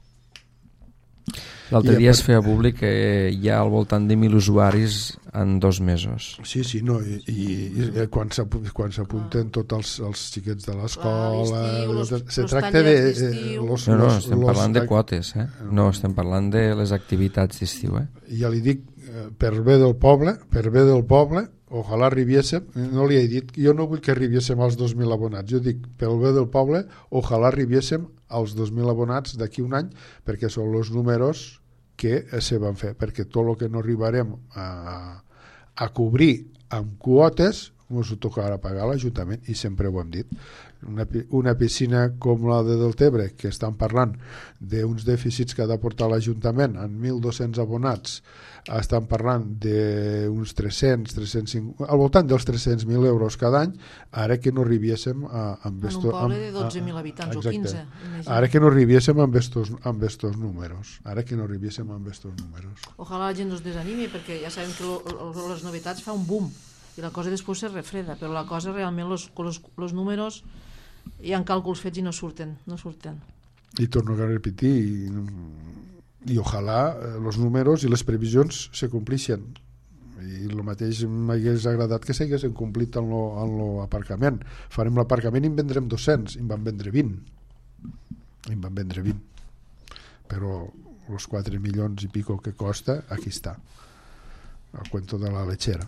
L'altre dia es feia públic que hi ha al voltant de 1.000 usuaris en 2 mesos. Sí, no, i quan s'apunten tots els xiquets de l'escola, se tracta de... No, estem parlant de quotes, no estem parlant de les activitats d'estiu. Ja li dic, per bé del poble, ojalà arribéssim, no li he dit, jo no vull que arribéssim als 2.000 abonats, jo dic, pel bé del poble, ojalà arribéssim als 2.000 abonats d'aquí 1 any, perquè són els números que se van fer, perquè tot el que no arribarem a cobrir amb quotes ens ho tocarà pagar l'Ajuntament, i sempre ho hem dit. Una piscina com la de Deltebre, que estan parlant d'uns dèficits que ha d'aportar l'Ajuntament en 1.200 abonats, estan parlant d'uns 350, al voltant dels 300.000 euros cada any, ara que no arribéssim amb en un poble de 12.000 habitants, exacte, o 15. Imagina. Ara que no arribéssim amb estos números. Ojalà la gent no es desanimi, perquè ja sabem que les novetats fa un boom, i la cosa després se refreda, però la cosa realment, els números, hi ha càlculs fets i no surten. i torno a repetir i ojalà els números i les previsions se complixen, i el mateix m'hagués agradat que s'haguessin complit en l'aparcament. Farem l'aparcament i en vendrem 200, i en van vendre 20, però els 4 milions i pico que costa, aquí està el cuento de la lechera.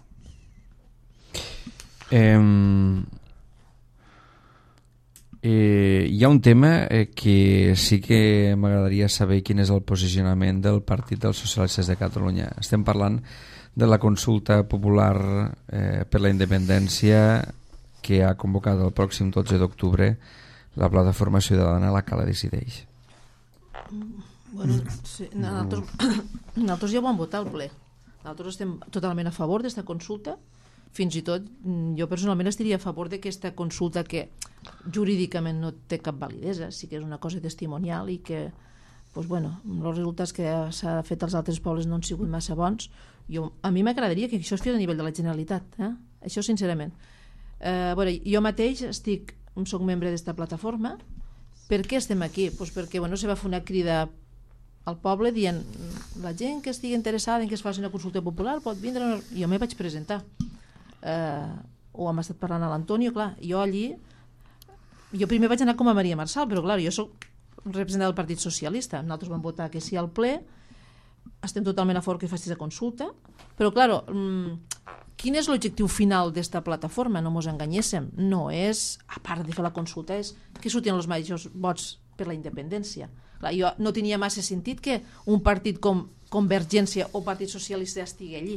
Hi ha un tema que sí que m'agradaria saber quin és el posicionament del Partit dels Socialistes de Catalunya. Estem parlant de la consulta popular per la independència que ha convocat el pròxim 12 d'octubre la plataforma ciutadana La Cala Decideix. Bueno, sí, nosaltres ja ho vam votar al ple. Nosaltres estem totalment a favor d'esta consulta. Fins i tot jo personalment estaria a favor d'aquesta consulta que jurídicament no té cap validesa, sí que és una cosa testimonial i que doncs, bueno, els resultats que s'ha fet als altres pobles no han sigut massa bons. A mi m'agradaria que això es fes a nivell de la Generalitat, això sincerament. Jo mateix soc membre d'esta plataforma. Per què estem aquí? Doncs perquè se va fer una crida al poble dient la gent que estigui interessada en que es faci una consulta popular pot vindre. Jo m'hi vaig presentar. Ho hem estat parlant a l'Antonio, clar, jo primer vaig anar com a Maria Marçal, però clar, jo soc representant del Partit Socialista, nosaltres vam votar que sí al ple, estem totalment a favor que faci la consulta, però clar, quin és l'objectiu final d'esta plataforma? No mos enganyéssim, no és, a part de fer la consulta, és que surtin els majors vots per la independència. Clar, jo no tenia massa sentit que un partit com Convergència o Partit Socialista estigui allí,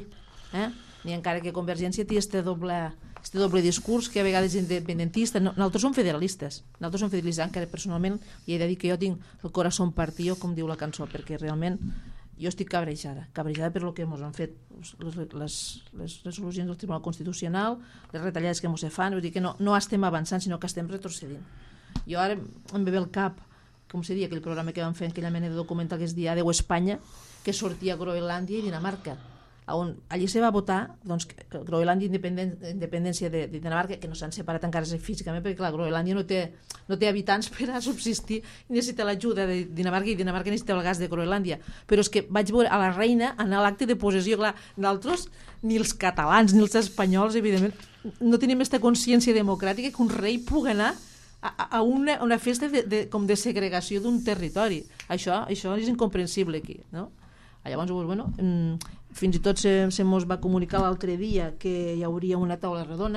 ni encara que Convergència té este doble discurs que a vegades és independentista. Nosaltres som federalistes, encara personalment i he de dir que jo tinc el corazón partido, com diu la cançó, perquè realment jo estic cabrejada per el que ens han fet les resolucions del Tribunal Constitucional, les retallades que ens fan, vull dir que no estem avançant, sinó que estem retrocedint. Jo ara em ve el cap, com se diu, aquell programa que vam fer en aquella mena de documental que es deia Adeu Espanya, que sortia Groenlàndia i Dinamarca, on allí se va votar Groenlàndia i independència de Dinamarca, que no s'han separat encara físicament, perquè clar, Groenlàndia no té habitants per a subsistir i necessita l'ajuda de Dinamarca, i Dinamarca necessita el gas de Groenlàndia. Però és que vaig veure a la reina anar a l'acte de possessió, clar, nosaltres, ni els catalans ni els espanyols, evidentment, no tenim aquesta consciència democràtica que un rei pugui anar a una festa com de segregació d'un territori. Això és incomprensible aquí, no? Llavors, bueno, fins i tot se mos va comunicar l'altre dia que hi hauria una taula redona.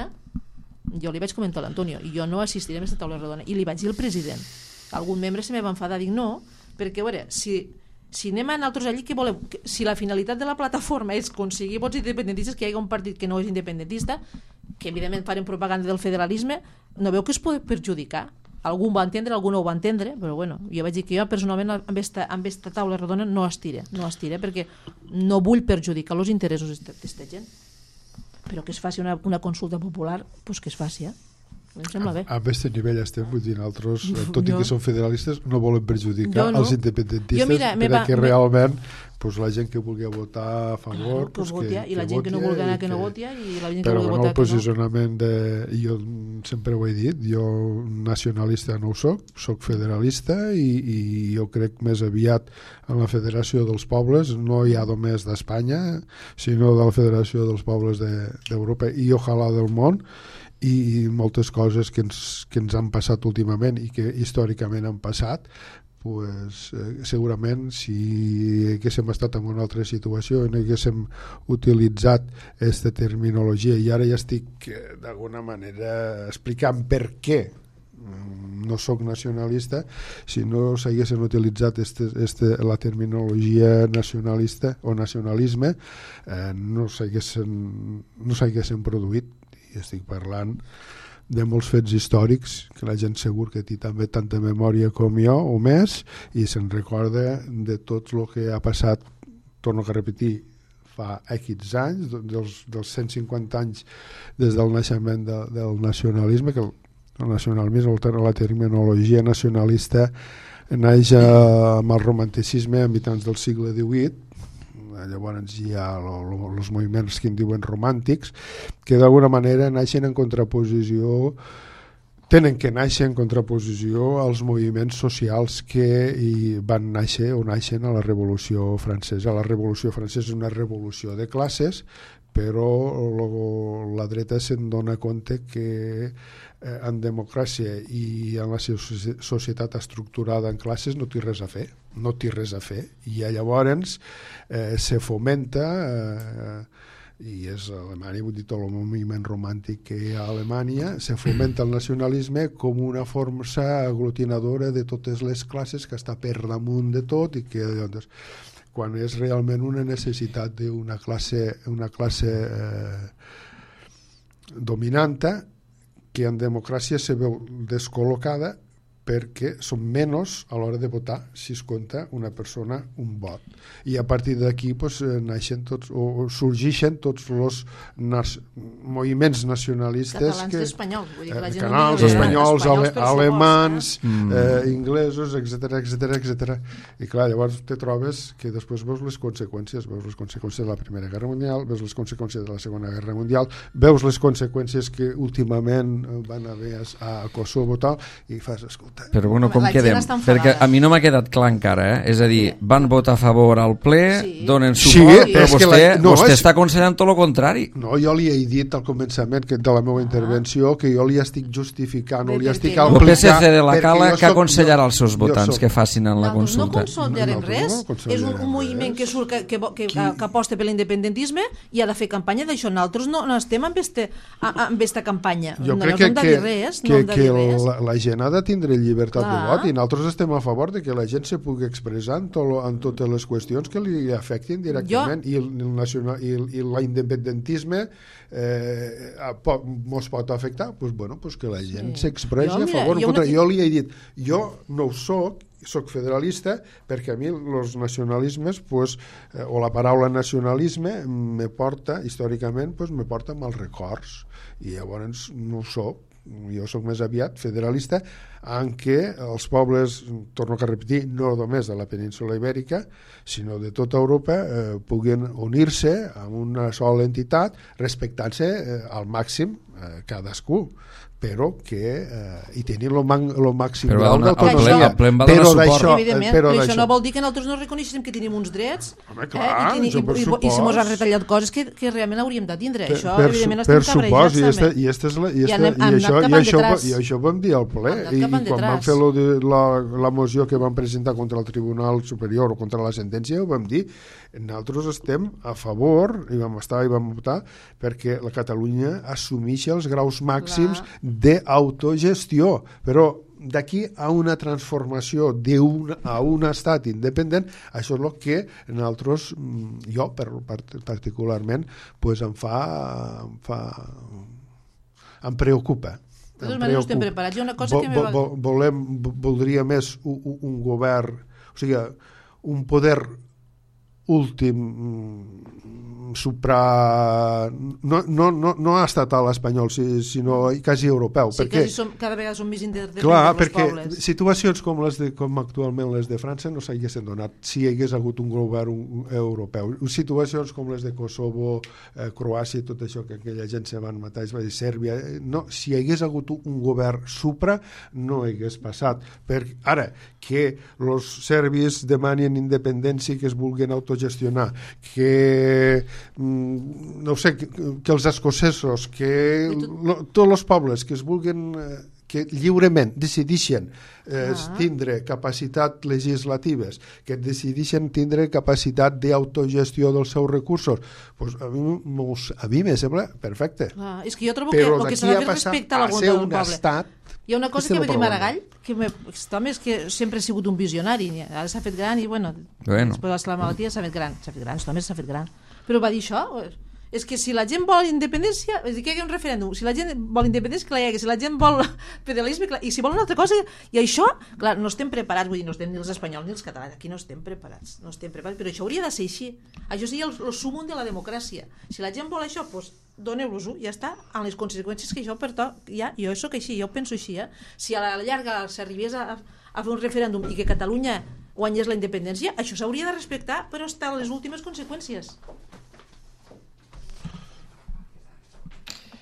Jo li vaig comentar a l'Antonio i jo no assistiré a aquesta taula redona, i li vaig dir al president. Algun membre se me va enfadar, dic no, perquè a veure, si anem a nosaltres allí, què volem? Si la finalitat de la plataforma és aconseguir vots independentistes, que hi hagi un partit que no és independentista, que evidentment farem propaganda del federalisme, no veu que es pot perjudicar? Algú va entendre, algú no ho va entendre, però bueno, jo vaig dir que jo personalment amb esta taula redona no estire, perquè no vull perjudicar els interessos d'esta gent. Però que es faci una consulta popular, doncs que es faci, em sembla bé. A aquest nivell estem, vull dir, nosaltres, tot i que som federalistes, no volem perjudicar els independentistes, perquè realment la gent que vulgui votar a favor que voti, i la gent que no vulgui anar que no voti, i la gent que vulgui votar que no. Però el posicionament jo sempre ho he dit, jo nacionalista no ho soc federalista, i jo crec més aviat en la Federació dels Pobles, no ja només d'Espanya, sinó de la Federació dels Pobles d'Europa i ojalà del món, i moltes coses que ens han passat últimament i que històricament han passat, segurament si haguéssim estat en una altra situació i no haguéssim utilitzat aquesta terminologia, i ara ja estic d'alguna manera explicant per què no sóc nacionalista, si no s'haguessin utilitzat la terminologia nacionalista o nacionalisme, no s'haguessin produït. I estic parlant de molts fets històrics que la gent segur que té també tanta memòria com jo o més, i se'n recorda de tot el que ha passat, torno a repetir, fa X anys, dels 150 anys des del naixement del nacionalisme, que el nacionalisme, la terminologia nacionalista naix amb el romanticisme a mitjans del segle XVIII. Llavors hi ha els moviments que en diuen romàntics, que d'alguna manera naixen en contraposició tenen que néixer en contraposició als moviments socials que van néixer o naixen a la Revolució Francesa. La Revolució Francesa és una revolució de classes, però la dreta se'n dona compte que en democràcia i en la societat estructurada en classes no té res a fer, i llavors se fomenta i és a Alemanya, vull dir, tot el moviment romàntic que hi ha a Alemanya, se fomenta el nacionalisme com una força aglutinadora de totes les classes que està per damunt de tot i que doncs, quan és realment una necessitat d'una classe dominanta que en democràcia se veu descol·locada perquè són menys a l'hora de votar si es compta una persona un vot, i a partir d'aquí naixen tots o sorgeixen tots els moviments nacionalistes espanyols, catalans, espanyols, alemans, inglesos, etc. I clar, llavors te trobes que després veus les conseqüències de la Primera Guerra Mundial, veus les conseqüències de la Segona Guerra Mundial, veus les conseqüències que últimament van haver a Kosovo i fas, escolta, però bueno, com quedem? Perquè a mi no m'ha quedat clar encara, és a dir, van votar a favor al ple, donen suport, però vostè està aconsellant tot el contrari. No, jo li he dit al començament de la meva intervenció que jo li estic justificant o li estic explicant... El PSC de la Cala que aconsellarà als seus votants que facin en la consulta. No consultarem res, és un moviment que surt que aposta per l'independentisme i ha de fer campanya d'això. Nosaltres no estem amb aquesta campanya. Jo crec que la gent ha de tindre llibertat de vot i nosaltres estem a favor de que la gent se pugui expressar en totes les qüestions que li afectin directament i l'independentisme mos pot afectar, doncs que la gent s'expressi a favor o en contra. Jo li he dit, jo no ho soc federalista perquè a mi els nacionalismes o la paraula nacionalisme me porta, històricament, me porta mals records i llavors no ho soc. Jo soc més aviat federalista en què els pobles, torno a repetir, no només de la península Ibèrica, sinó de tota Europa, puguin unir-se amb una sola entitat, respectant-se al màxim cadascú, però que hi tenir el màxim grau d'autonomia. Però això no vol dir que nosaltres no reconeixem que tenim uns drets i si mos han retallat coses que realment hauríem de tindre. Això, evidentment, estem cabrejats també. I això ho vam dir al ple, i quan vam fer la moció que vam presentar contra el Tribunal Superior o contra la sentència, ho vam dir, nosaltres estem a favor, i vam votar, perquè la Catalunya assumeixi els graus màxims d'autogestió, però d'aquí a una transformació a un estat independent, això és el que nosaltres, jo particularment, em preocupa. De totes maneres estem preparats. Hi ha una cosa que voldria més un govern, o sigui, un poder últim no estatal espanyol, sinó quasi europeu. Sí, cada vegada som més interdependents dels pobles. Perquè situacions com actualment les de França no s'haguessin donat si hi hagués hagut un govern europeu. Situacions com les de Kosovo, Croàcia, tot això que aquella gent se van matar, Sèrbia, si hi hagués hagut un govern supra no hagués passat. Ara, que els serbis demanin independència i que es vulguin autogestionar, que no sé, que els escocesos, que tots els pobles que es vulguin, que lliurement decidixen tindre capacitat legislatives, que decidixen tindre capacitat d'autogestió dels seus recursos, a mi me sembla perfecte. És que jo trobo que el que s'ha de fer respecte a la voluntat del poble. Hi ha una cosa que va dir Maragall, que sempre ha sigut un visionari, ara s'ha fet gran i, després de la malaltia s'ha fet gran, s'ha fet gran. Però va dir això, és que si la gent vol independència, és a dir, que hi hagi un referèndum, si la gent vol independència, que la hi hagi, si la gent vol federalisme, i si vol una altra cosa, i això, clar, no estem preparats, vull dir, no estem ni els espanyols ni els catalans, aquí no estem preparats, però això hauria de ser així. Això seria el súmum de la democràcia. Si la gent vol això, doncs doneu-los-ho, ja està, amb les conseqüències que això jo soc així, jo penso així, si a la llarga s'arribés a fer un referèndum i que Catalunya guanyés la independència, això s'hauria de respectar, però està a les últimes conseqüències.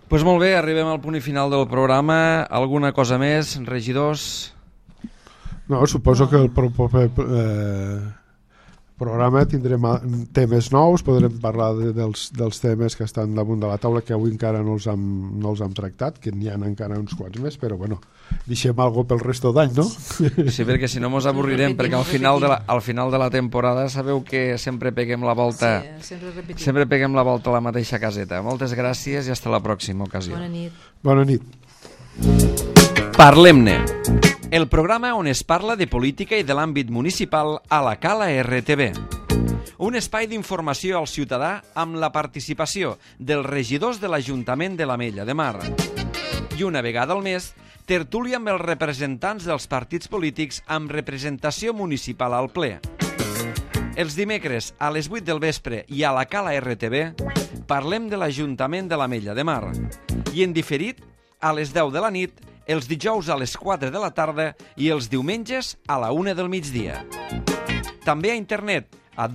Doncs molt bé, arribem al punt i final del programa. Alguna cosa més, regidors? No, suposo que el proper programa tindrem temes nous, podrem parlar dels temes que estan damunt de la taula, que avui encara no els hem tractat, que n'hi ha encara uns quants més, però bueno, deixem alguna cosa pel resto d'any, no? Sí, perquè si no mos avorrirem, perquè al final de la temporada sabeu que sempre peguem la volta, sempre peguem la volta a la mateixa caseta. Moltes gràcies i fins a la pròxima ocasió. Bona nit. Bona nit. Parlem-ne, el programa on es parla de política i de l'àmbit municipal a la Cala RTV. Un espai d'informació al ciutadà amb la participació dels regidors de l'Ajuntament de l'Ametlla de Mar. I una vegada al mes, tertúlia amb els representants dels partits polítics amb representació municipal al ple. Els dimecres a les 8 del vespre i a la Cala RTV parlem de l'Ajuntament de l'Ametlla de Mar. I en diferit, a les 10 de la nit, els dijous a les 4 de la tarda i els diumenges a la 1 del migdia. També a internet a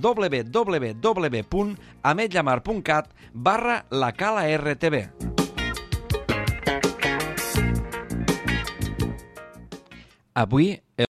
www.ametllamar.cat/lacala-rtv. Avui